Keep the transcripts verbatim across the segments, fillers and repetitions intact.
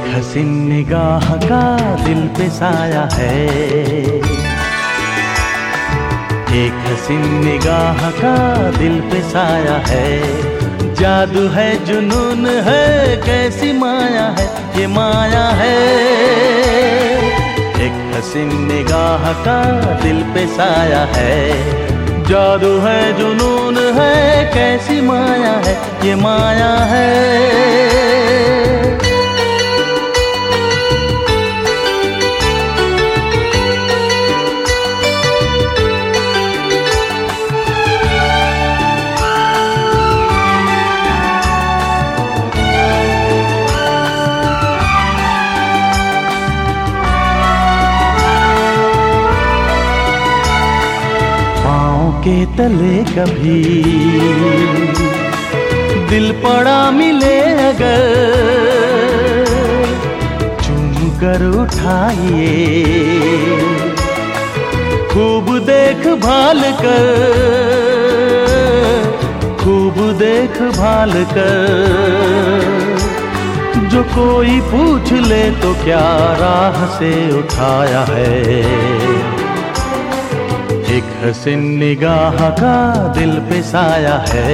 हसीन निगाह का दिल पे साया है, एक हसीन निगाह का दिल पे साया है। जादू है, जुनून है, कैसी माया है, ये माया है। एक हसीन निगाह का दिल पे साया है, जादू है, जुनून है, कैसी माया है, ये माया है। के तले कभी दिल पड़ा मिले अगर, चूम कर उठाइए, खूब देख भाल कर, खूब देख भाल कर। जो कोई पूछ ले तो क्या राह से उठाया है। एक हसीन निगाह का दिल पे साया है,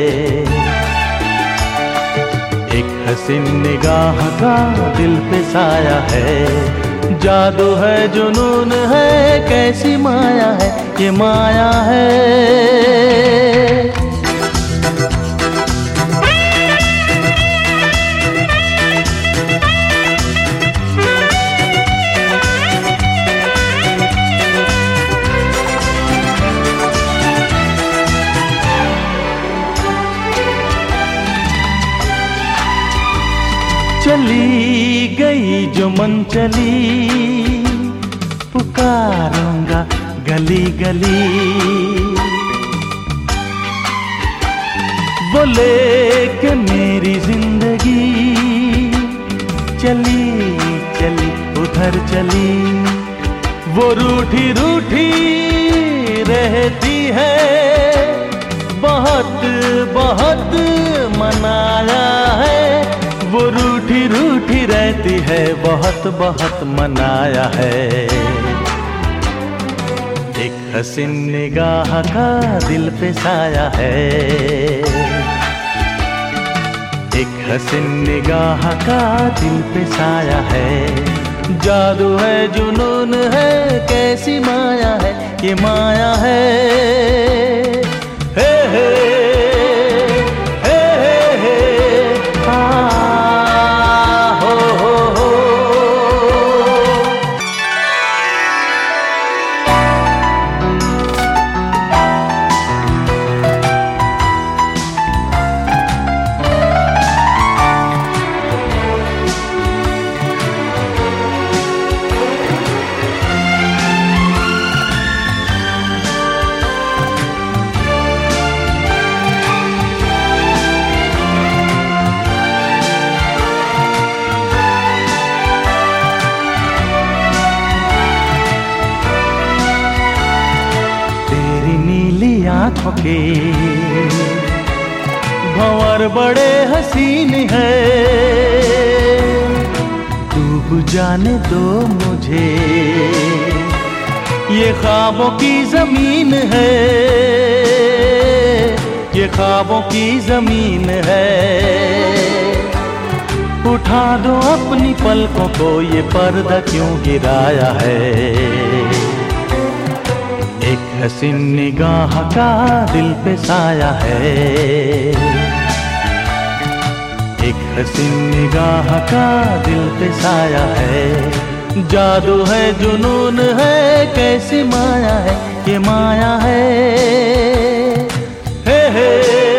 एक हसीन निगाह का दिल पे साया है। जादू है, जुनून है, कैसी माया है, ये माया है। चली गई जो मन चली, पुकारूंगा गली गली। बोले कि मेरी जिंदगी चली चली उधर चली। वो रूठी रूठी रहती है, बहुत बहुत मनाया है। वो रूठी रूठी रहती है, बहुत बहुत मनाया है। एक हसीन निगाह का दिल पे साया है, एक हसीन निगाह का दिल पे साया है। जादू है, जुनून है, कैसी माया है, ये माया है। हे हे आँखों के भंवर बड़े हसीन है। डूब जाने दो मुझे, ये ख्वाबों की जमीन है, ये ख्वाबों की जमीन है। उठा दो अपनी पलकों को, ये पर्दा क्यों गिराया है। एक हसीन निगाह का दिल पे साया है, एक हसीन निगाह का दिल पे साया है। जादू है, जुनून है, कैसी माया है, ये माया है। हे हे